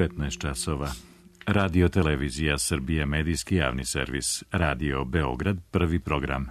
15 časova. Radio Televizija Srbije, medijski javni servis. Radio Beograd, prvi program.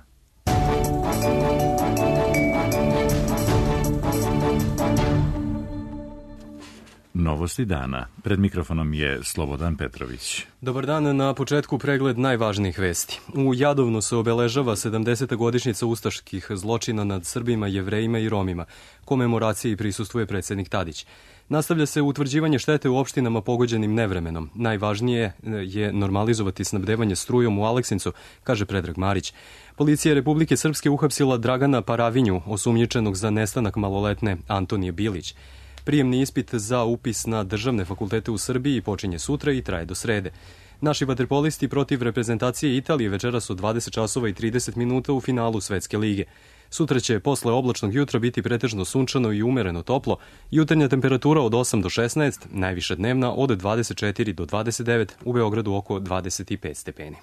Novosti dana. Pred mikrofonom je Slobodan Petrović. Dobar dan, na početku pregled najvažnijih vesti. U Jadovnu se obeležava 70. godišnjica ustaških zločina nad Srbima, Jevrejima i Romima. Komemoraciji prisustvuje predsjednik Tadić. Nastavlja se utvrđivanje štete u opštinama pogođenim nevremenom. Najvažnije je normalizovati snabdevanje strujom u Aleksincu, kaže Predrag Marić. Policija Republike Srpske uhapsila Dragana Paravinju, osumnjičenog za nestanak maloletne Antonije Bilić. Prijemni ispit za upis na državne fakultete u Srbiji počinje sutra i traje do srede. Naši vaterpolisti protiv reprezentacije Italije večeras u 20 časova i 30 minuta u finalu Svetske lige. Sutra će posle oblačnog jutra biti pretežno sunčano i umereno toplo, jutarnja temperatura od 8 do 16, najviša dnevna od 24 do 29, u Beogradu oko 25 stepeni.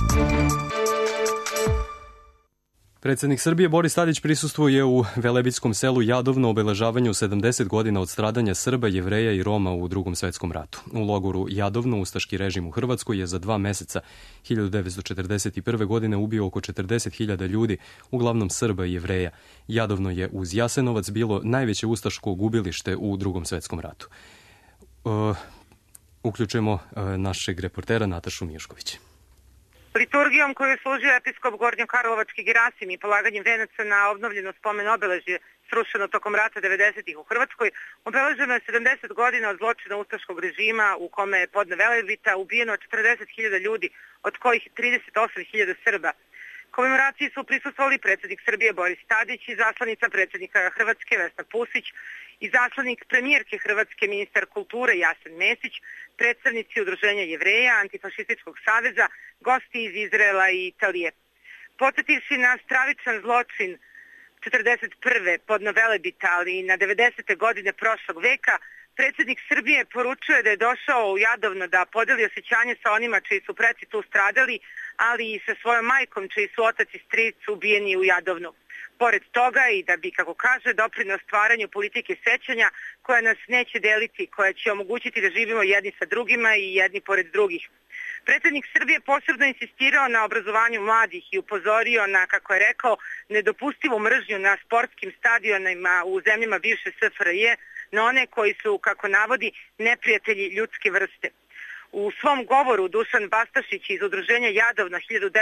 Predsjednik Srbije Boris Tadić prisustvuje u Velebitskom selu Jadovno obeležavanju 70 godina od stradanja Srba, Jevreja i Roma u Drugom svetskom ratu. U logoru Jadovno ustaški režim u Hrvatskoj je za 2 meseca 1941. godine ubio oko 40.000 ljudi, uglavnom Srba i Jevreja. Jadovno je uz Jasenovac bilo najveće ustaško gubilište u Drugom svetskom ratu. Uključujemo našeg reportera Natašu Mijušković. Liturgijom koju je služio episkop Gornjokarlovački Gerasim i polaganjem venaca na obnovljeno spomen obeležje srušeno tokom rata 90-ih u Hrvatskoj, obeleženo je 70 godina od zločina ustaškog režima u kome je podne Velebita ubijeno 40.000 ljudi, od kojih 38.000 Srba. Komemoraciji su prisustvovali predsjednik Srbije Boris Tadić i zaslanica predsjednika Hrvatske Vesna Pusić i zaslanik premijerke Hrvatske ministar kulture Jasen Mesić, predstavnici Udruženja Jevreja, Antifašističkog saveza, gosti iz Izraela i Italije. Podsjetivši na stravičan zločin 1941. pod Velebita, ali i na 90. godine prošlog veka, predsjednik Srbije poručuje da je došao u Jadovno da podeli osjećanje sa onima čiji su preci tu stradali, ali i sa svojom majkom čiji su otac i stric ubijeni u Jadovnu. Pored toga i da bi, kako kaže, doprineo stvaranju politike sećanja koja nas neće deliti, koja će omogućiti da živimo jedni sa drugima i jedni pored drugih. Predsjednik Srbije posebno insistirao na obrazovanju mladih i upozorio na, kako je rekao, nedopustivu mržnju na sportskim stadionima u zemljama bivše SFRJ, na one koji su, kako navodi, neprijatelji ljudske vrste. U svom govoru Dušan Bastašić iz Udruženja Jadovno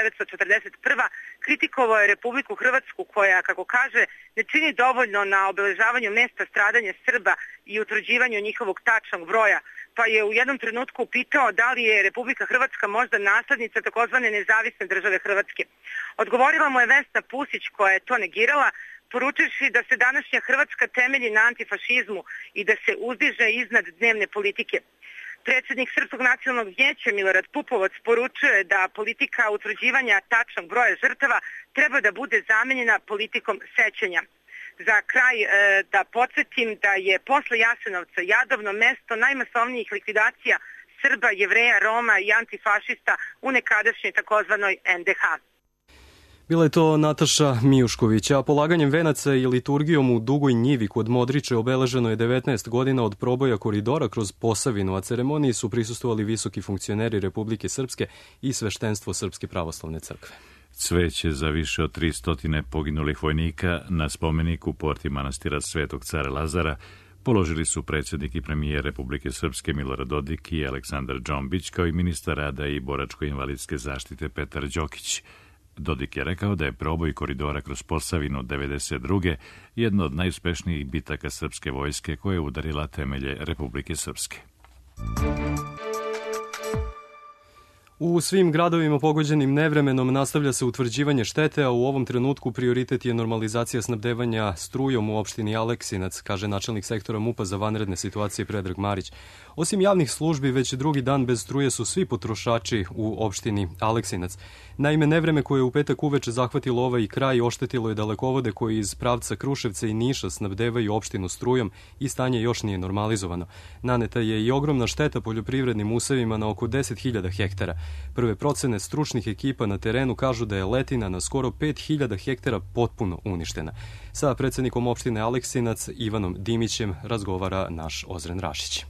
1941. kritikovao je Republiku Hrvatsku koja, kako kaže, ne čini dovoljno na obeležavanju mesta stradanja Srba i utvrđivanju njihovog tačnog broja, pa je u jednom trenutku pitao da li je Republika Hrvatska možda naslednica takozvane nezavisne države Hrvatske. Odgovorila mu je Vesna Pusić koja je to negirala, poručivši da se današnja Hrvatska temelji na antifašizmu i da se uzdiže iznad dnevne politike. Predsjednik Srpskog nacionalnog vijeća Milorad Pupovac poručuje da politika utvrđivanja tačnog broja žrtava treba da bude zamenjena politikom sećanja. Za kraj da podsjetim da je posle Jasenovca Jadovno mesto najmasovnijih likvidacija Srba, Jevreja, Roma i antifašista u nekadašnjoj takozvanoj NDH. Bila je to Nataša Mijušković, a polaganjem venaca i liturgijom u Dugoj njivi kod Modriče obeleženo je 19 godina od proboja koridora kroz Posavinu, a ceremoniji su prisustvovali visoki funkcioneri Republike Srpske i sveštenstvo Srpske pravoslavne crkve. Cveće za više od 300 poginulih vojnika na spomeniku porti manastira Svetog cara Lazara položili su predsjednik i premijer Republike Srpske Milorad Dodik i Aleksandar Džombić, kao i ministar rada i boračko-invalidske zaštite Petar Đokić. Dodik je rekao da je proboj koridora kroz Posavinu 1992. jedno od najuspešnijih bitaka srpske vojske koja je udarila temelje Republike Srpske. U svim gradovima pogođenim nevremenom nastavlja se utvrđivanje štete, a u ovom trenutku prioritet je normalizacija snabdevanja strujom u opštini Aleksinac, kaže načelnik sektora MUP-a za vanredne situacije Predrag Marić. Osim javnih službi, već drugi dan bez struje su svi potrošači u opštini Aleksinac. Naime, nevreme koje je u petak uveče zahvatilo ovaj kraj oštetilo je dalekovode koji iz pravca Kruševca i Niša snabdevaju opštinu strujom i stanje još nije normalizovano. Naneta je i ogromna šteta poljoprivrednim usevima na oko 10.000 hektara. Prve procene stručnih ekipa na terenu kažu da je letina na skoro 5.000 hektara potpuno uništena. Sa predsjednikom opštine Aleksinac Ivanom Dimićem razgovara naš Ozren Rašić.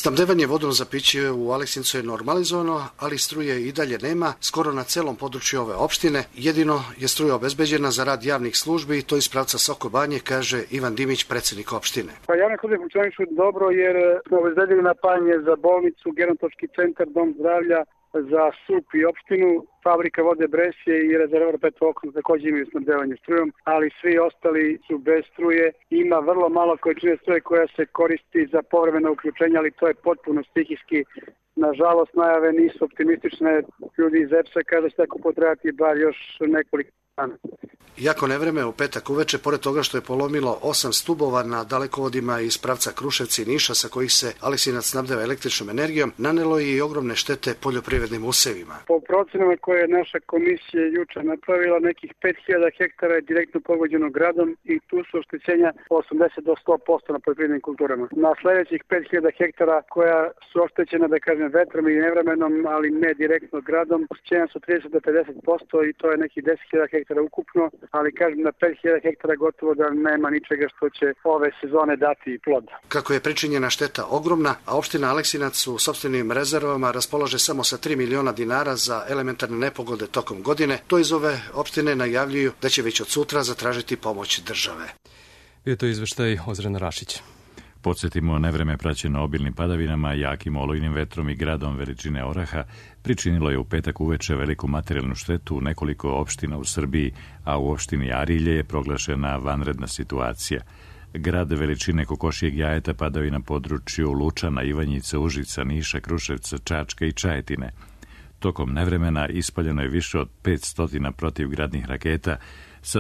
Snabdevanje vodom za piće u Aleksincu je normalizovano, ali struje i dalje nema, skoro na celom području ove opštine. Jedino je struja obezbeđena za rad javnih službi, to iz pravca Soko Banje, kaže Ivan Dimić, predsjednik opštine. Javne službe funkcionišu dobro jer smo obezbedili napajanje za bolnicu, gerontološki centar, dom zdravlja, za SUP i opštinu, fabrika vode Bresje i rezervoar Peto Okno također imaju snabdevanje strujom, ali svi ostali su bez struje. Ima vrlo malo količine struje koja se koristi za povremeno uključenje, ali to je potpuno stihijski. Nažalost, najave nisu optimistične. Ljudi iz EPS-a kaže da će tako potrebati bar još nekoliko dana. Jako nevreme u petak uveče, pored toga što je polomilo 8 stubova na dalekovodima iz pravca Kruševca i Niša sa kojih se Aleksinac snabdeva električnom energijom, nanelo je i ogromne štete poljoprivrednim usevima. Po procenama koje je naša komisija juče napravila, nekih 5000 hektara je direktno pogođeno gradom i tu su oštećenja 80 do 100% na poljoprivrednim kulturama. Na sljedećih 5000 hektara koja su oštećena, da kažem, vetrom i nevremenom, ali ne direktno gradom, oštećenja su 30 do 50% i to je nekih 10.000 hektara ukupno, ali kažem na 5000 hektara gotovo da nema ničega što će ove sezone dati plod. Kako je pričinjena šteta ogromna, a opština Aleksinac u sopstvenim rezervama raspolaže samo sa 3 miliona dinara za elementarne nepogode tokom godine, to iz ove opštine najavljuju da će već od sutra zatražiti pomoć države. Bio to izveštaj Ozrena Rašić. Podsjetimo, nevreme praćeno obilnim padavinama, jakim olujnim vetrom i gradom veličine oraha pričinilo je u petak uveče veliku materijalnu štetu u nekoliko opština u Srbiji, a u opštini Arilje je proglašena vanredna situacija. Grad veličine kokošijeg jajeta padao i na području Lučana, Ivanjice, Užica, Niša, Kruševca, Čačka i Čajetine. Tokom nevremena ispaljeno je više od 500 protivgradnih raketa sa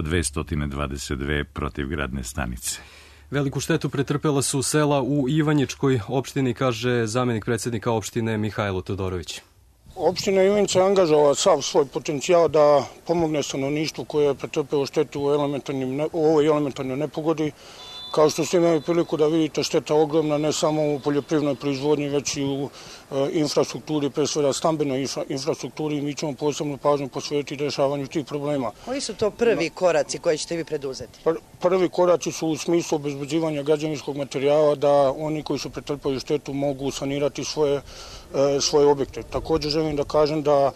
222 protivgradne stanice. Veliku štetu pretrpela su sela u Ivanjičkoj opštini, kaže zamjenik predsjednika opštine Mihajlo Todorović. Opština Ivanjica je angažovala sav svoj potencijal da pomogne stanovništvu koje je pretrpelo štetu u ovoj elementarnoj nepogodi. Kao što ste imali priliku da vidite, šteta ogromna ne samo u poljoprivrednoj proizvodnji, već i u infrastrukturi, pre svega stambenoj infrastrukturi, i mi ćemo posebno pažnju posvetiti rešavanju tih problema. Koji su to prvi koraci koje ćete vi preduzeti? Prvi koraci su u smislu obezbeđivanja građevinskog materijala da oni koji su pretrpeli štetu mogu sanirati svoje objekte. Također želim da kažem da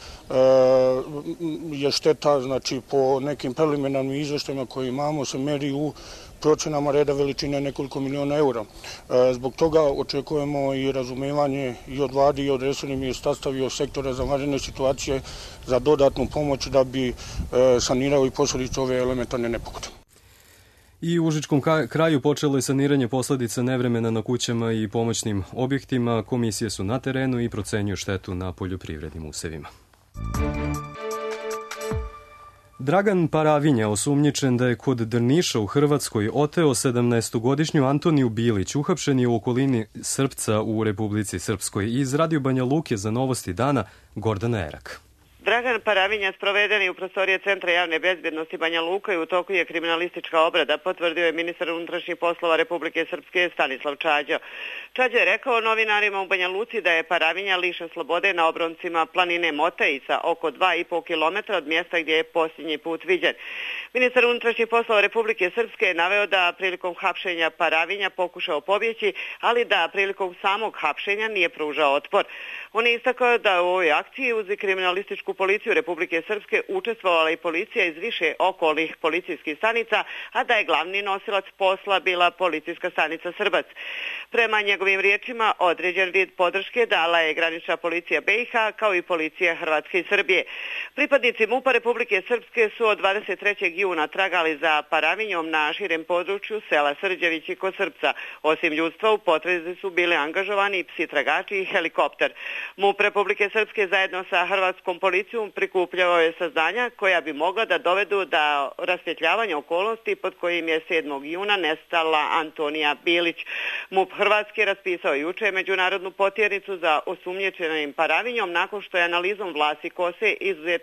je šteta, znači po nekim preliminarnim izveštajima koje imamo, se meri u procenama reda veličine nekoliko miliona eura. Zbog toga očekujemo i razumevanje i od vladi i od resornih ministarstava i od sektora za vanredne situacije za dodatnu pomoć da bi sanirao i posledice ove elementarne nepogode. I u Užičkom kraju počelo je saniranje posledica nevremena na kućama i pomoćnim objektima. Komisije su na terenu i procenjuju štetu na poljoprivrednim usevima. Dragan Paravinja, osumnjičen da je kod Drniša u Hrvatskoj oteo 17-godišnju Antoniju Bilić, uhapšen je u okolini Srpca u Republici Srpskoj. Iz Radio Banja Luke za Novosti dana Gordana Erak. Dragan Paravinja sproveden je u prostorije Centra javne bezbjednosti Banja Luka i u toku je kriminalistička obrada, potvrdio je ministar unutrašnjih poslova Republike Srpske Stanislav Čađo. Čađo je rekao novinarima u Banja Luci da je Paravinja lišen slobode na obroncima planine Motejsa, oko 2,5 km od mjesta gdje je posljednji put viđen. Ministar unutrašnjih poslova Republike Srpske je naveo da prilikom hapšenja Paravinja pokušao pobjeći, ali da prilikom samog hapšenja nije pružao otpor. On je istakao da u ovoj akciji uz kriminalističku policiju Republike Srpske učestvovala i policija iz više okolnih policijskih stanica, a da je glavni nosilac posla bila policijska stanica Srbac. Prema njegovim riječima, određen vid podrške dala je granična policija BiH kao i policija Hrvatske i Srbije. Pripadnici MUP-a Republike Srpske su od 23. juna tragali za Paravinjom na širem području sela Srđević i kod Srpca. Osim ljudstva u potrazi su bili angažovani psi tragači i helikopter. MUP Republike Srpske zajedno sa Hrvatskom policijom prikupljao je saznanja koja bi mogla da dovedu do rasvjetljavanja okolnosti pod kojim je 7. juna nestala Antonija Bilić. MUP Hrvatske raspisao juče međunarodnu potjernicu za osumnjičenim Paravinjom nakon što je analizom vlasi kose izuzete iz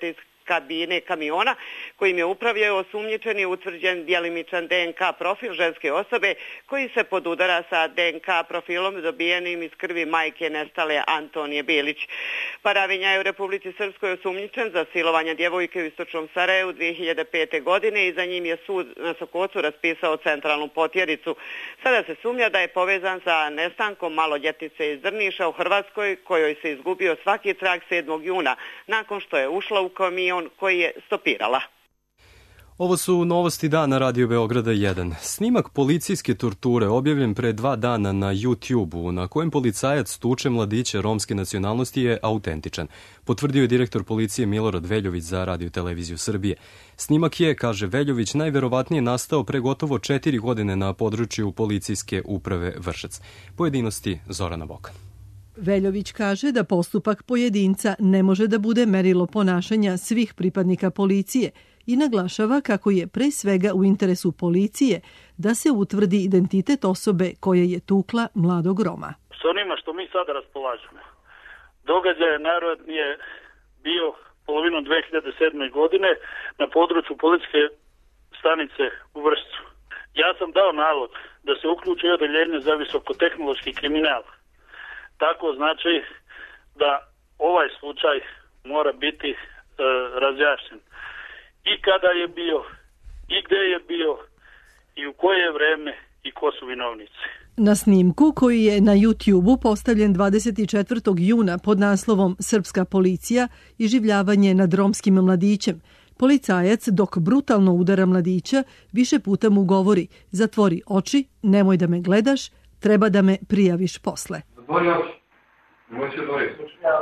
kabine kamiona kojim je upravljao osumnjičeni utvrđen djelimičan DNK profil ženske osobe koji se podudara sa DNK profilom dobijenim iz krvi majke nestale Antonije Bilić. Paravinja je u Republici Srpskoj osumnjičen za silovanje djevojke u istočnom Sarajevu 2005. godine i za njim je sud na Sokocu raspisao centralnu potjericu. Sada se sumnja da je povezan sa nestankom maloljetnice iz Drniša u Hrvatskoj kojoj se izgubio svaki trag 7. juna nakon što je ušla u kamion koji je stopirala. Ovo su novosti dana Radio Beograda 1. Snimak policijske torture objavljen pre 2 dana na YouTube-u, na kojem policajac tuče mladića romske nacionalnosti, je autentičan, potvrdio je direktor policije Milorad Veljović za Radio Televiziju Srbije. Snimak je, kaže Veljović, najverovatnije nastao pre gotovo 4 godine na području policijske uprave Vršac. Pojedinosti Zorana Bokan. Veljović kaže da postupak pojedinca ne može da bude merilo ponašanja svih pripadnika policije i naglašava kako je pre svega u interesu policije da se utvrdi identitet osobe koja je tukla mladog Roma. S onima što mi sada raspolažemo, događaj je najvjerojatnije bio polovinom 2007. godine na području policijske stanice u Vršcu. Ja sam dao nalog da se uključi odeljenje za visokotehnološki kriminal. Tako znači da ovaj slučaj mora biti razjašnjen. I kada je bio, i gde je bio, i u koje vreme, i ko su vinovnici. Na snimku koji je na YouTube-u postavljen 24. juna pod naslovom Srpska policija i življavanje nad romskim mladićem, policajac dok brutalno udara mladića više puta mu govori: zatvori oči, nemoj da me gledaš, treba da me prijaviš posle. Zatvori oči. Nemoj se dvoriti.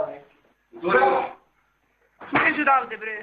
Neću davde, bre.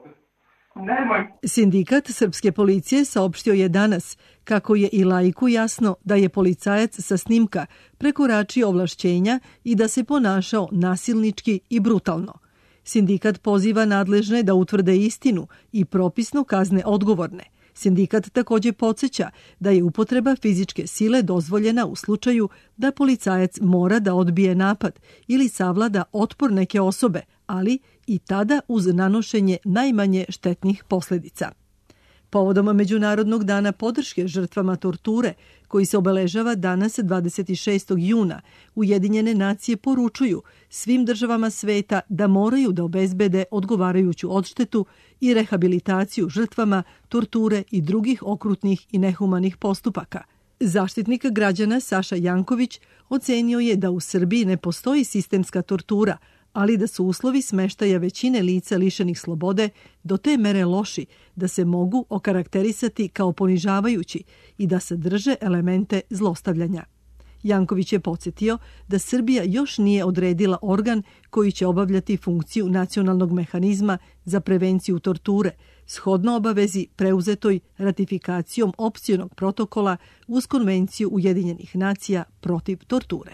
Sindikat Srpske policije saopštio je danas kako je i laiku jasno da je policajac sa snimka prekoračio ovlašćenja i da se ponašao nasilnički i brutalno. Sindikat poziva nadležne da utvrde istinu i propisno kazne odgovorne. Sindikat također podsjeća da je upotreba fizičke sile dozvoljena u slučaju da policajac mora da odbije napad ili savlada otpor neke osobe, ali i tada uz nanošenje najmanje štetnih posljedica. Povodom Međunarodnog dana podrške žrtvama torture, koji se obeležava danas 26. juna, Ujedinjene nacije poručuju svim državama sveta da moraju da obezbede odgovarajuću odštetu i rehabilitaciju žrtvama torture i drugih okrutnih i nehumanih postupaka. Zaštitnik građana Saša Janković ocenio je da u Srbiji ne postoji sistemska tortura, ali da su uslovi smeštaja većine lica lišenih slobode do te mere loši da se mogu okarakterisati kao ponižavajući i da sadrže elemente zlostavljanja. Janković je podsjetio da Srbija još nije odredila organ koji će obavljati funkciju nacionalnog mehanizma za prevenciju torture, shodno obavezi preuzetoj ratifikacijom opcionog protokola uz Konvenciju Ujedinjenih nacija protiv torture.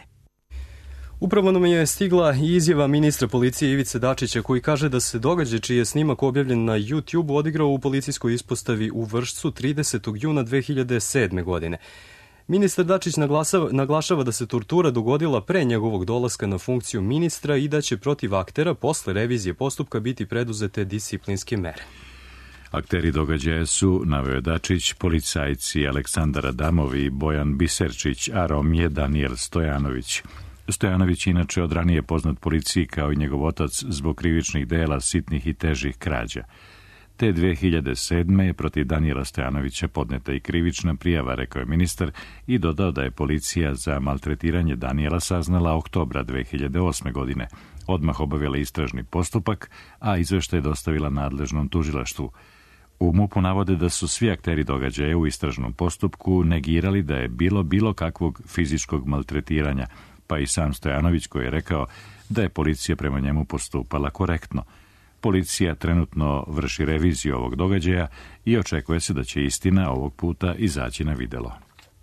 Upravo nam je stigla i izjava ministra policije Ivice Dačića, koji kaže da se događaj čiji je snimak objavljen na YouTube odigrao u policijskoj ispostavi u Vršcu 30. juna 2007. godine. Ministar Dačić naglašava da se tortura dogodila pre njegovog dolaska na funkciju ministra i da će protiv aktera posle revizije postupka biti preduzete disciplinske mere. Akteri događaja su, naveo Dačić, policajci Aleksandar Adamov i Bojan Biserčić, a Rom je Daniel Stojanović. Stojanović inače od ranije poznat policiji kao i njegov otac zbog krivičnih dela, sitnih i težih krađa. Te 2007. je protiv Danijela Stojanovića podneta i krivična prijava, rekao je ministar, i dodao da je policija za maltretiranje Danijela saznala oktobra 2008. godine. Odmah obavila istražni postupak, a izveštaj je dostavila nadležnom tužilaštvu. U MUP-u navode da su svi akteri događaja u istražnom postupku negirali da je bilo kakvog fizičkog maltretiranja, pa i sam Stojanović koji je rekao da je policija prema njemu postupala korektno. Policija trenutno vrši reviziju ovog događaja i očekuje se da će istina ovog puta izaći na videlo.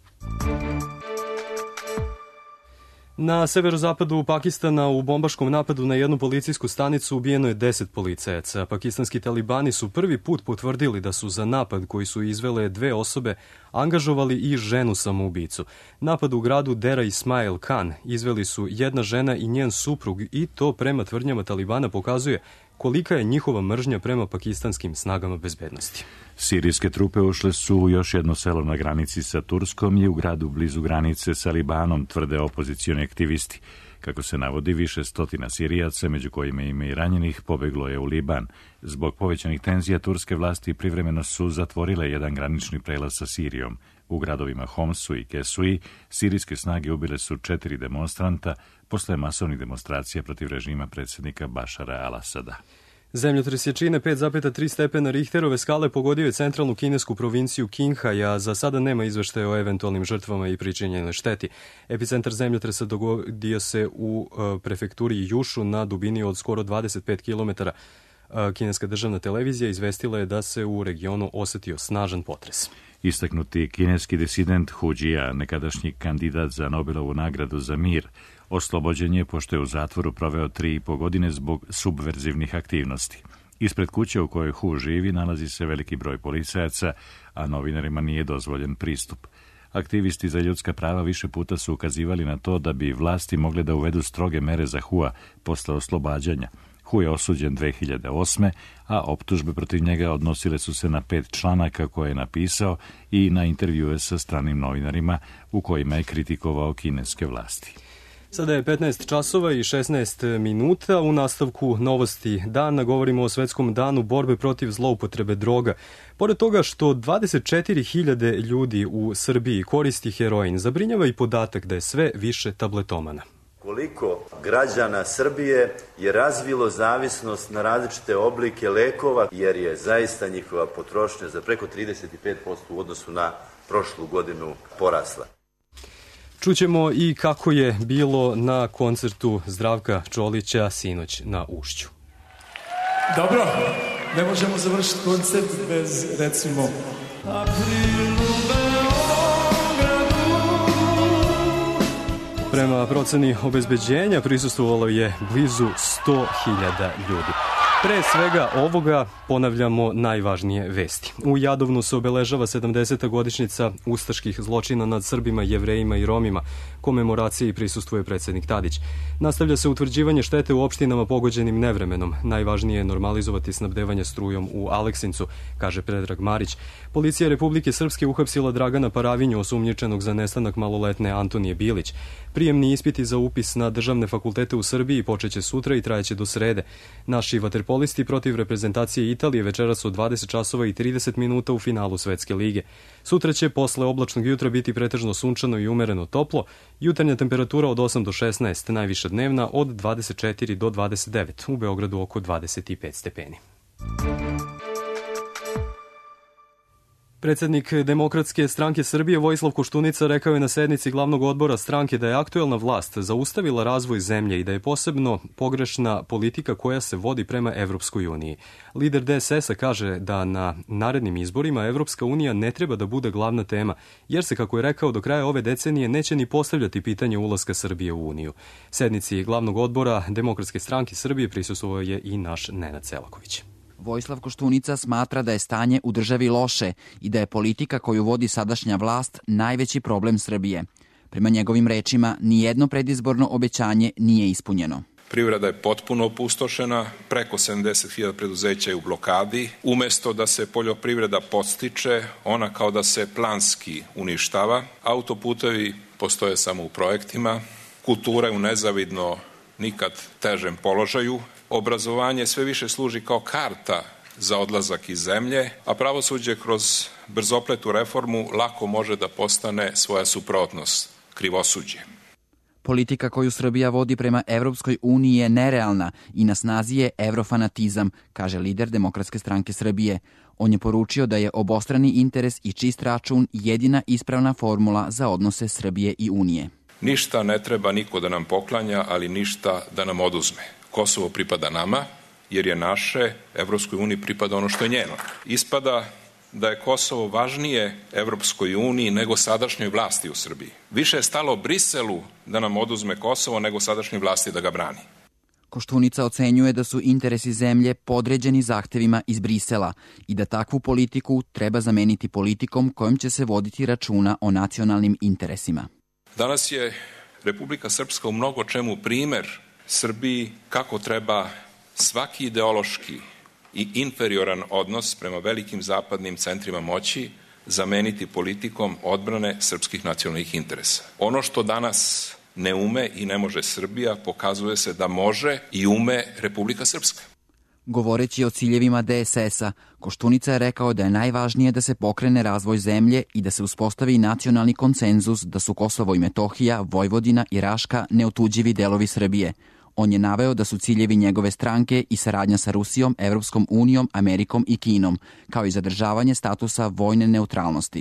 Na severozapadu Pakistana u bombaškom napadu na jednu policijsku stanicu ubijeno je 10 policajaca. Pakistanski talibani su prvi put potvrdili da su za napad koji su izvele 2 osobe angažovali i ženu samoubicu. Napad u gradu Dera Ismail Khan izveli su jedna žena i njen suprug i to prema tvrdnjama Talibana pokazuje kolika je njihova mržnja prema pakistanskim snagama bezbednosti. Sirijske trupe ušle su u još jedno selo na granici sa Turskom i u gradu blizu granice sa Libanom, tvrde opozicioni aktivisti. Kako se navodi, više stotina Sirijaca, među kojima ima i ranjenih, pobeglo je u Liban. Zbog povećanih tenzija turske vlasti privremeno su zatvorile jedan granični prelaz sa Sirijom. U gradovima Homsu i Kesui sirijske snage ubile su 4 demonstranta posle masovnih demonstracija protiv režima predsjednika Bašara al-Asada. Zemljotres jačine 5,3 stepena Richterove skale pogodio je centralnu kinesku provinciju Qinghai, a za sada nema izveštaja o eventualnim žrtvama i pričinjenoj šteti. Epicentar zemljotresa dogodio se u prefekturi Jušu na dubini od skoro 25 km. Kineska državna televizija izvestila je da se u regionu osetio snažan potres. Istaknuti kineski disident Hu Jia, nekadašnji kandidat za Nobelovu nagradu za mir, oslobođen je pošto je u zatvoru proveo 3,5 godine zbog subverzivnih aktivnosti. Ispred kuće u kojoj Hu živi nalazi se veliki broj policajaca, a novinarima nije dozvoljen pristup. Aktivisti za ljudska prava više puta su ukazivali na to da bi vlasti mogle da uvedu stroge mere za Hua posle oslobađanja. Hu je osuđen 2008. a optužbe protiv njega odnosile su se na 5 članaka koje je napisao i na intervjue sa stranim novinarima u kojima je kritikovao kineske vlasti. Sada je 15 časova i 16 minuta. U nastavku novosti dana govorimo o Svetskom danu borbe protiv zloupotrebe droga. Pored toga što 24.000 ljudi u Srbiji koristi heroin, zabrinjava i podatak da je sve više tabletomana. Koliko građana Srbije je razvilo zavisnost na različite oblike lekova, jer je zaista njihova potrošnja za preko 35% u odnosu na prošlu godinu porasla. Čućemo i kako je bilo na koncertu Zdravka Čolića sinoć na Ušću. Dobro, ne možemo završiti koncert bez, recimo, Prema proceni obezbeđenja prisustvovalo je blizu 100.000 ljudi. Pre svega ovoga ponavljamo najvažnije vesti. U Jadovnu se obeležava 70. godišnjica ustaških zločina nad Srbima, Jevrejima i Romima. Komemoraciji prisustvuje predsjednik Tadić. Nastavlja se utvrđivanje štete u opštinama pogođenim nevremenom. Najvažnije je normalizovati snabdevanje strujom u Aleksincu, kaže Predrag Marić. Policija Republike Srpske uhapsila Dragana Paravinju, osumnjičenog za nestanak maloletne Antonije Bilić. Prijemni ispiti za upis na državne fakultete u Srbiji počeće sutra i trajeće do srede. Naši vaterpolisti protiv reprezentacije Italije večeras od 20 časova i 30 minuta u finalu Svetske lige. Sutra će posle oblačnog jutra biti pretežno sunčano i umereno toplo, jutarnja temperatura od 8 do 16, najviša dnevna od 24 do 29, u Beogradu oko 25 stepeni. Predsjednik Demokratske stranke Srbije Vojislav Koštunica rekao je na sednici glavnog odbora stranke da je aktuelna vlast zaustavila razvoj zemlje i da je posebno pogrešna politika koja se vodi prema Evropskoj uniji. Lider DSS-a kaže da na narednim izborima Evropska unija ne treba da bude glavna tema, jer se, kako je rekao, do kraja ove decenije neće ni postavljati pitanje ulaska Srbije u uniju. Sednici glavnog odbora Demokratske stranke Srbije prisustvovao je i naš Nenad Selaković. Vojislav Koštunica smatra da je stanje u državi loše i da je politika koju vodi sadašnja vlast najveći problem Srbije. Prema njegovim rečima, nijedno predizborno obećanje nije ispunjeno. Privreda je potpuno opustošena, preko 70.000 preduzeća je u blokadi. Umesto da se poljoprivreda podstiče, ona kao da se planski uništava. Autoputevi postoje samo u projektima, kultura je u nezavidno nikad težem položaju. Obrazovanje sve više služi kao karta za odlazak iz zemlje, a pravosuđe kroz brzopletu reformu lako može da postane svoja suprotnost, krivosuđe. Politika koju Srbija vodi prema Evropskoj uniji je nerealna i na snazi je evrofanatizam, kaže lider Demokratske stranke Srbije. On je poručio da je obostrani interes i čist račun jedina ispravna formula za odnose Srbije i Unije. Ništa ne treba niko da nam poklanja, ali ništa da nam oduzme. Kosovo pripada nama, jer je naše, Evropskoj uniji pripada ono što je njeno. Ispada da je Kosovo važnije Evropskoj uniji nego sadašnjoj vlasti u Srbiji. Više je stalo Briselu da nam oduzme Kosovo nego sadašnjoj vlasti da ga brani. Koštunica ocenjuje da su interesi zemlje podređeni zahtevima iz Brisela i da takvu politiku treba zameniti politikom kojom će se voditi računa o nacionalnim interesima. Danas je Republika Srpska u mnogo čemu primer Srbiji kako treba svaki ideološki i inferioran odnos prema velikim zapadnim centrima moći zameniti politikom odbrane srpskih nacionalnih interesa. Ono što danas ne ume i ne može Srbija, pokazuje se da može i ume Republika Srpska. Govoreći o ciljevima DSS-a, Koštunica je rekao da je najvažnije da se pokrene razvoj zemlje i da se uspostavi nacionalni konsenzus da su Kosovo i Metohija, Vojvodina i Raška neotuđivi delovi Srbije. On je naveo da su ciljevi njegove stranke i saradnja sa Rusijom, Evropskom unijom, Amerikom i Kinom, kao i zadržavanje statusa vojne neutralnosti.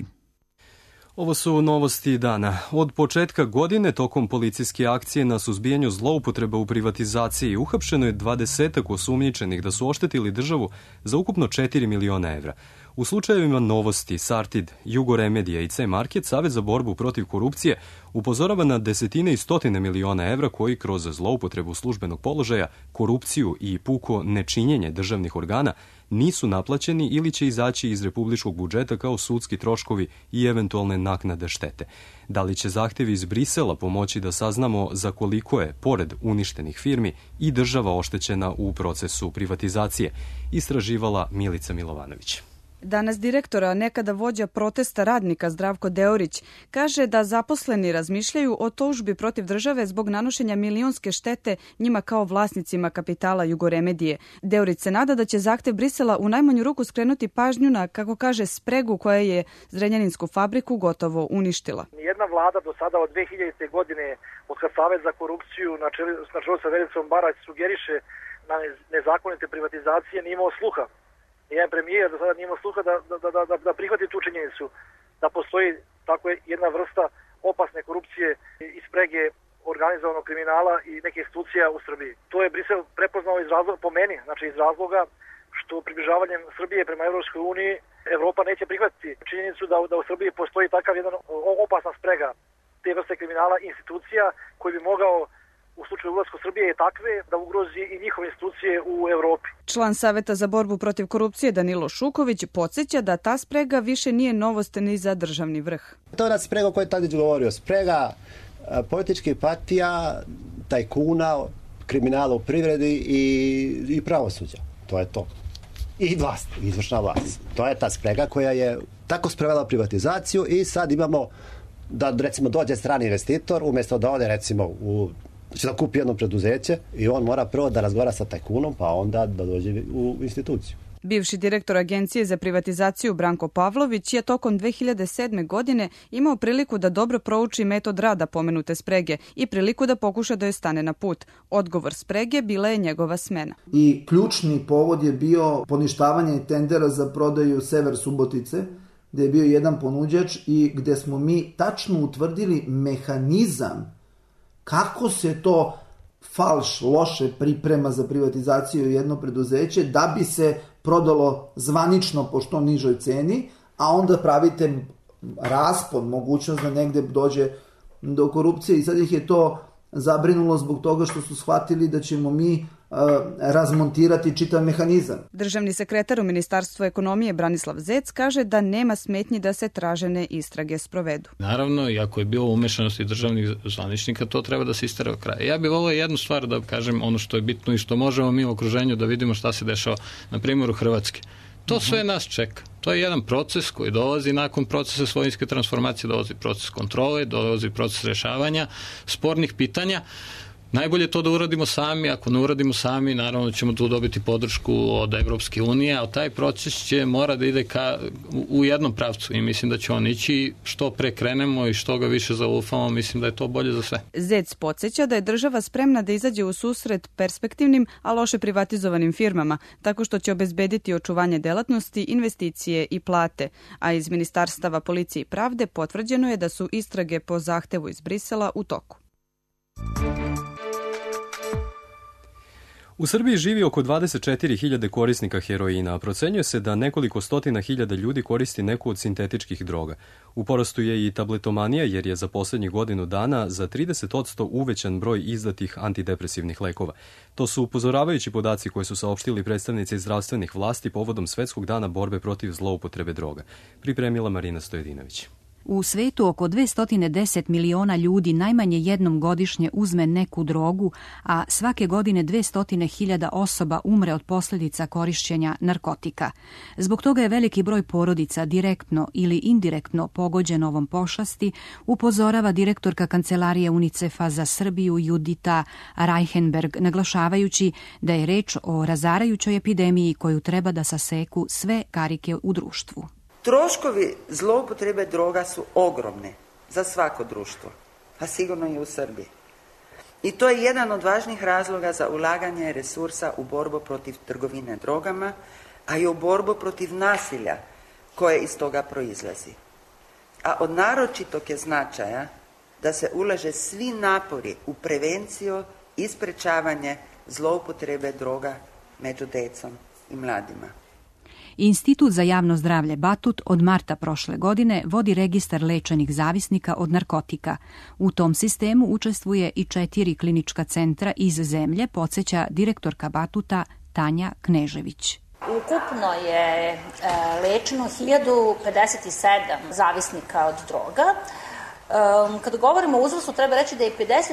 Ovo su novosti dana. Od početka godine tokom policijske akcije na suzbijanju zloupotreba u privatizaciji uhapšeno je 20 osumnjičenih da su oštetili državu za ukupno 4 miliona evra. U slučajevima Novosti, Sartid, Jugoremedija i C-Market, Savez za borbu protiv korupcije upozorava na desetine i stotine miliona evra koji kroz zloupotrebu službenog položaja, korupciju i puko nečinjenje državnih organa nisu naplaćeni ili će izaći iz republičkog budžeta kao sudski troškovi i eventualne naknade štete. Da li će zahtevi iz Brisela pomoći da saznamo za koliko je, pored uništenih firmi, i država oštećena u procesu privatizacije, istraživala Milica Milovanović. Danas direktora, nekada vođa protesta radnika Zdravko Deorić, kaže da zaposleni razmišljaju o tužbi protiv države zbog nanošenja milionske štete njima kao vlasnicima kapitala Jugoremedije. Deorić se nada da će zahtev Brisela u najmanju ruku skrenuti pažnju na, kako kaže, spregu koja je Zrenjaninsku fabriku gotovo uništila. Nijedna vlada do sada od 2000. godine, od kad Savez za korupciju na čelu sa Vericom Barać sugeriše na nezakonite privatizacije, nije imao sluha. Jedan premijer do sada nije imao sluha da prihvati tu činjenicu, da postoji tako jedna vrsta opasne korupcije i sprege organizovanog kriminala i neke institucija u Srbiji. To je Brisel prepoznao iz razloga, po meni, znači iz razloga što približavanjem Srbije prema Evropskoj uniji Evropa neće prihvatiti činjenicu da u Srbiji postoji takav jedan opasna sprega te vrste kriminala i institucija koji bi mogao u slučaju ulaska Srbije je takve da ugrozi i njihove institucije u Evropi. Član Saveta za borbu protiv korupcije Danilo Šuković podsjeća da ta sprega više nije novost ni za državni vrh. To je ona sprega o kojoj Tadić govorio, sprega političkih partija, tajkuna, kriminala u privredi i pravosuđa. To je to. I vlast, izvršna vlast. To je ta sprega koja je tako sprevela privatizaciju i sad imamo da recimo dođe strani investitor umjesto da ode recimo da kupi jedno preduzeće i on mora prvo da razgovara sa tajkunom pa onda da dođe u instituciju. Bivši direktor Agencije za privatizaciju Branko Pavlović je tokom 2007. godine imao priliku da dobro prouči metod rada pomenute sprege i priliku da pokuša da joj stane na put. Odgovor sprege bila je njegova smena. I ključni povod je bio poništavanje tendera za prodaju Sever Subotice, gde je bio jedan ponuđač i gde smo mi tačno utvrdili mehanizam kako se to falš loše priprema za privatizaciju jedno preduzeće da bi se prodalo zvanično po što nižoj ceni, a onda pravite raspon, mogućnost da negde dođe do korupcije i sad ih je to zabrinulo zbog toga što su shvatili da ćemo mi razmontirati čitav mehanizam. Državni sekretar u Ministarstvu ekonomije Branislav Zec kaže da nema smetnji da se tražene istrage sprovedu. Naravno, i ako je bilo umešanosti državnih zvaničnika, to treba da se istera do kraja. Ja bih volio jednu stvar da kažem, ono što je bitno i što možemo mi u okruženju da vidimo šta se dešava, na primjeru Hrvatske. To sve nas čeka. To je jedan proces koji dolazi nakon procesa svojinske transformacije, dolazi proces kontrole, dolazi proces rešavanja spornih pitanja. Najbolje je to da uradimo sami, ako ne uradimo sami, naravno ćemo tu dobiti podršku od Evropske unije, a taj proces će mora da ide u jednom pravcu i mislim da će on ići što pre krenemo i što ga više zaufamo, mislim da je to bolje za sve. Zec podsjeća da je država spremna da izađe u susret perspektivnim, a loše privatizovanim firmama, tako što će obezbediti očuvanje delatnosti, investicije i plate, a iz Ministarstava policije i pravde potvrđeno je da su istrage po zahtevu iz Brisela u toku. U Srbiji živi oko 24.000 korisnika heroina, a procenjuje se da nekoliko stotina hiljada ljudi koristi neku od sintetičkih droga. U porastu je i tabletomanija jer je za poslednjih godinu dana za 30% uvećan broj izdatih antidepresivnih lekova. To su upozoravajući podaci koje su saopštili predstavnici zdravstvenih vlasti povodom Svetskog dana borbe protiv zloupotrebe droga. Pripremila Marina Stojedinović. U svetu oko 210 miliona ljudi najmanje jednom godišnje uzme neku drogu, a svake godine 200.000 osoba umre od posljedica korišćenja narkotika. Zbog toga je veliki broj porodica direktno ili indirektno pogođen ovom pošasti, upozorava direktorka Kancelarije UNICEF-a za Srbiju Judita Reichenberg, naglašavajući da je reč o razarajućoj epidemiji koju treba da saseku sve karike u društvu. Troškovi zloupotrebe droga su ogromne za svako društvo, a sigurno i u Srbiji. I to je jedan od važnih razloga za ulaganje resursa u borbu protiv trgovine drogama, a i u borbu protiv nasilja koje iz toga proizlazi. A od naročitog je značaja da se ulaže svi napori u prevenciju i sprečavanje zloupotrebe droga među decom i mladima. Institut za javno zdravlje Batut od marta prošle godine vodi registar lečenih zavisnika od narkotika. U tom sistemu učestvuje i 4 klinička centra iz zemlje, podsjeća direktorka Batuta Tanja Knežević. Ukupno je lečeno 1057 zavisnika od droga. Kada govorimo o uzrastu, treba reći da je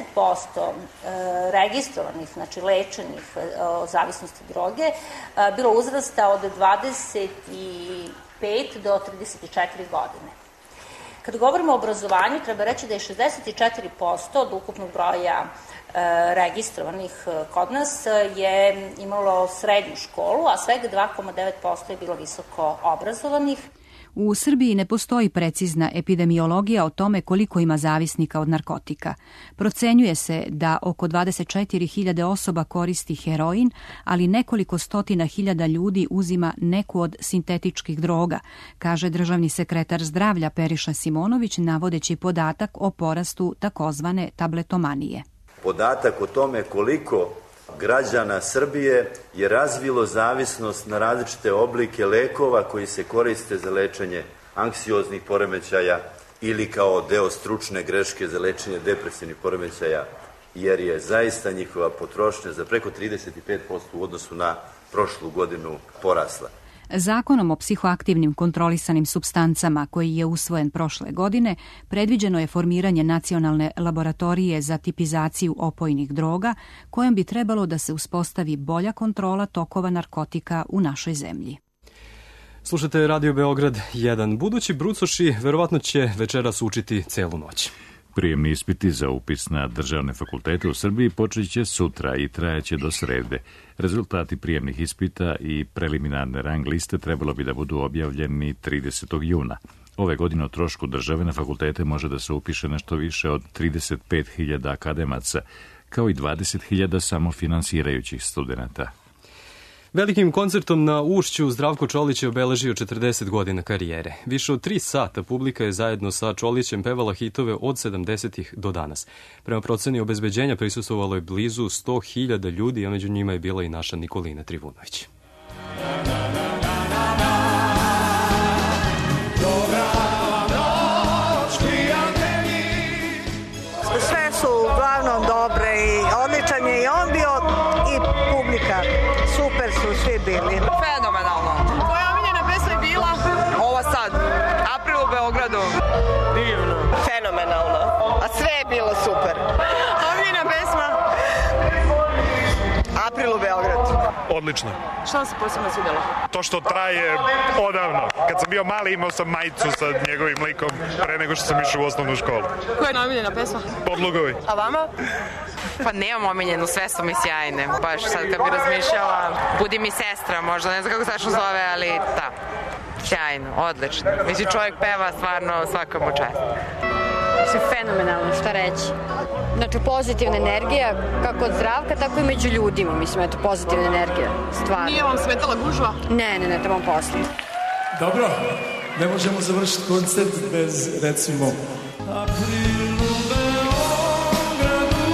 50% registrovanih, znači lečenih o zavisnosti droge, bilo uzrasta od 25 do 34 godine. Kada govorimo o obrazovanju, treba reći da je 64% od ukupnog broja registrovanih kod nas je imalo srednju školu, a svega 2,9% je bilo visoko obrazovanih. U Srbiji ne postoji precizna epidemiologija o tome koliko ima zavisnika od narkotika. Procenjuje se da oko 24.000 osoba koristi heroin, ali nekoliko stotina hiljada ljudi uzima neku od sintetičkih droga, kaže državni sekretar zdravlja Periša Simonović, navodeći podatak o porastu takozvane tabletomanije. Podatak o tome koliko građana Srbije je razvilo zavisnost na različite oblike lekova koji se koriste za lečenje anksioznih poremećaja ili kao deo stručne greške za lečenje depresivnih poremećaja, jer je zaista njihova potrošnja za preko 35% u odnosu na prošlu godinu porasla. Zakonom o psihoaktivnim kontrolisanim supstancama, koji je usvojen prošle godine, predviđeno je formiranje nacionalne laboratorije za tipizaciju opojnih droga, kojom bi trebalo da se uspostavi bolja kontrola tokova narkotika u našoj zemlji. Slušate Radio Beograd 1. Budući brucoši verovatno će večeras učiti celu noć. Prijemni ispiti za upis na državne fakultete u Srbiji počet će sutra i trajaće do srede. Rezultati prijemnih ispita i preliminarne rang liste trebalo bi da budu objavljeni 30. juna. Ove godine o trošku države na fakultete može da se upiše nešto više od 35.000 akademaca, kao i 20.000 samofinansirajućih studenta. Velikim koncertom na Ušću Zdravko Čolić je obeležio 40 godina karijere. Više od 3 sata publika je zajedno sa Čolićem pevala hitove od 70-ih do danas. Prema proceni obezbeđenja prisustvovalo je blizu 100.000 ljudi, a među njima je bila i naša Nikolina Trivunović. Sve su uglavnom dobre i odličan je i on bio i publika. Super su svi bili. Fenomenalno. Koja omiljena pesma je bila? Ova sad. April u Beogradu. Divno. Fenomenalno. A sve je bilo super. Omiljena pesma? April u Beogradu. Odlično. Šta vam se posebno svidjelo? To što traje odavno. Kad sam bio mali imao sam majicu sa njegovim likom pre nego što sam išao u osnovnu školu. Koja je omiljena pesma? Podlugovi. A vama? Pa nemam omiljenu, sve su mi sjajne. Baš sad kad bi razmišljala, Budi mi sestra, možda ne znam kako se tačno zove, ali da. Sjajno, odlično. Mislim, čovjek peva stvarno svakomu čast. Mislim, fenomenalno, šta reći. Znači, pozitivna energija, kako od Zdravka, tako i među ljudima. Mislim, eto, pozitivna energija, stvarno. Nije vam smetala gužva? Ne, trebam posle. Dobro, ne možemo završiti koncert bez, recimo, Aprilu Beogradu,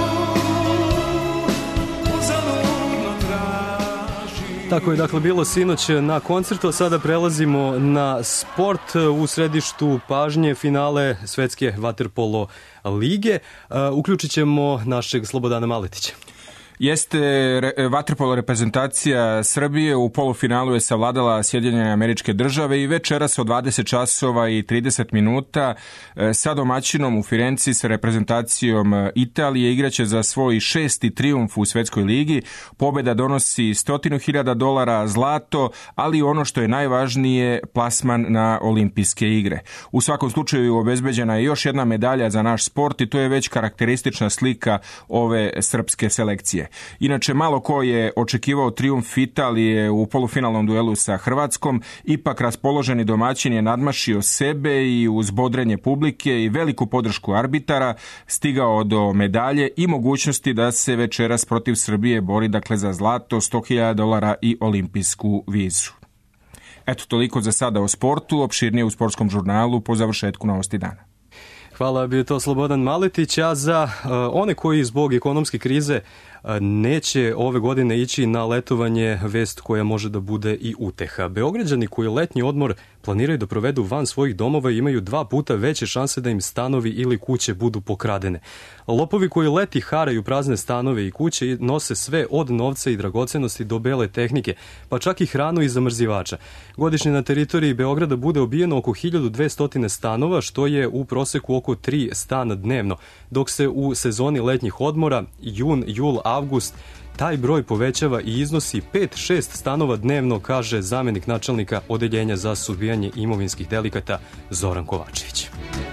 uzaludno traži. Tako je dakle bilo sinoć na koncertu, a sada prelazimo na sport. U središtu pažnje finale Svetske vaterpolo lige. Uključit ćemo našeg Slobodana Maletića. Jeste vaterpolo reprezentacija Srbije u polufinalu je savladala Sjedinjene Američke Države i večeras od 20 časova i 30 minuta sa domaćinom u Firenci sa reprezentacijom Italije igraće za svoj 6. trijumf u Svetskoj ligi. Pobjeda donosi $100.000 zlato, ali ono što je najvažnije, plasman na olimpijske igre. U svakom slučaju obezbeđena je još jedna medalja za naš sport i to je već karakteristična slika ove srpske selekcije. Inače, malo ko je očekivao trijumf Italije u polufinalnom duelu sa Hrvatskom, ipak raspoloženi domaćin je nadmašio sebe i uz bodrenje publike i veliku podršku arbitara stigao do medalje i mogućnosti da se večeras protiv Srbije bori dakle za zlato, $100.000 i olimpijsku vizu. Eto, toliko za sada o sportu, opširnije u Sportskom žurnalu po završetku novosti dana. Hvala, bio je to Slobodan Maletić, a za one koji zbog ekonomske krize neće ove godine ići na letovanje, vest koja može da bude i uteha. Beograđani koji letnji odmor planiraju da provedu van svojih domova i imaju 2 puta veće šanse da im stanovi ili kuće budu pokradene. Lopovi koji leti haraju prazne stanove i kuće nose sve od novca i dragocenosti do bele tehnike, pa čak i hranu i zamrzivača. Godišnje na teritoriji Beograda bude obijeno oko 1200 stanova, što je u proseku oko 3 stana dnevno, dok se u sezoni letnjih odmora, jun, jul, avgust, taj broj povećava i iznosi 5-6 stanova dnevno, kaže zamenik načelnika Odeljenja za suzbijanje imovinskih delikata Zoran Kovačević.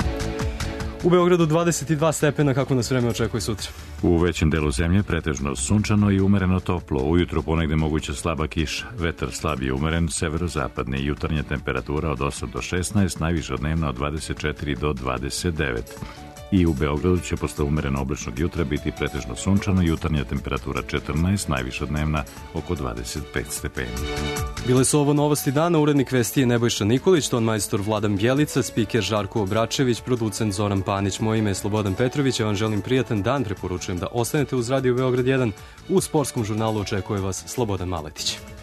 U Beogradu 22 stepena, kako nas vreme očekuje sutra? U većem delu zemlje pretežno sunčano i umereno toplo. Ujutru ponegde moguća slaba kiša. Vetar slab i umeren, severozapadni. Jutarnja temperatura od 8 do 16, najviša dnevna od 24 do 29. I u Beogradu će posle umereno oblačnog jutra biti pretežno sunčano, jutarnja temperatura 14, najviša dnevna oko 25 stepeni. Bile su ovo novosti dana, urednik vesti je Nebojša Nikolić, ton majstor Vladan Bjelica, spiker Žarko Obračević, producent Zoran Panić. Moje ime je Slobodan Petrović, ja vam želim prijatan dan, preporučujem da ostanete uz Radio Beograd 1. U Sportskom žurnalu očekuje vas Slobodan Maletić.